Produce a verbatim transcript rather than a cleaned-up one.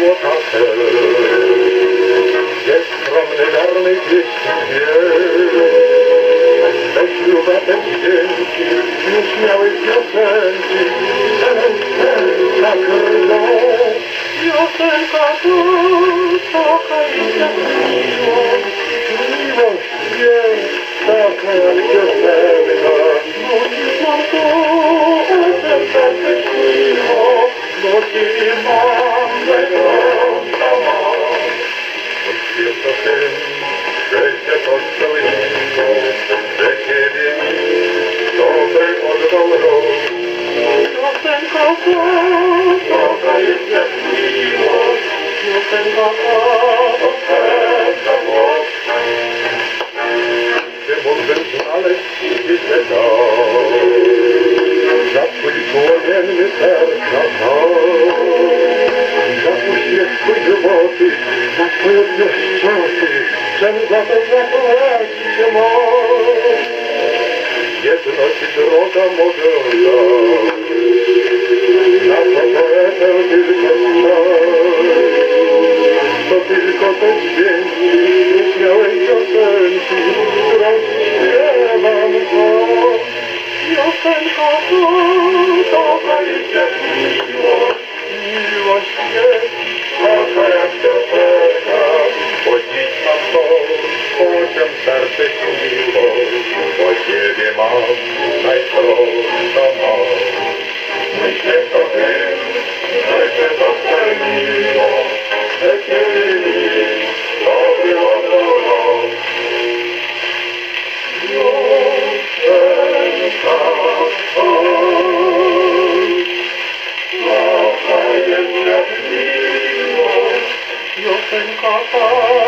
złotatel. Jest skromny, garnej pieśni śpiew. Weź ślubatek dźwięki, nieśmiałej piosenki, szelem serca krwią. Piosenka to taka jak miłość, miłość jest taka jak piosenka. Musisz nam to o serca śmiło, bo Ciebie mam najprostsza moc. Mój śpiew to hymn, że się pospełniło, że Ciebie mi dobry oddał rok. Piosenka to taka jest jak miłość, piosenka ta to serca głos. Gdzie mógłbym znaleźć świetę dał, za Twój płomienny serca dał, za uśmiech Twój żywoty, za Twoje pieszczoty, czem za to zapłacić się mam. Jedność droga mogę dać, na to poetę tylko stać. To tylko te dźwięki nieśmiałej piosenki, którą śpiewam tak. Piosenka to taka jest jak miłość, miłość jest taka jak piosenka. Bo dziś mam to, o czym serce śniło, bo Ciebie mam najprostsza moc. Myślę to wiem, że się to spełniło, że Ciebie mi dobry oddał rok. Piosenka ta, taka jest jak miłość, piosenka ta.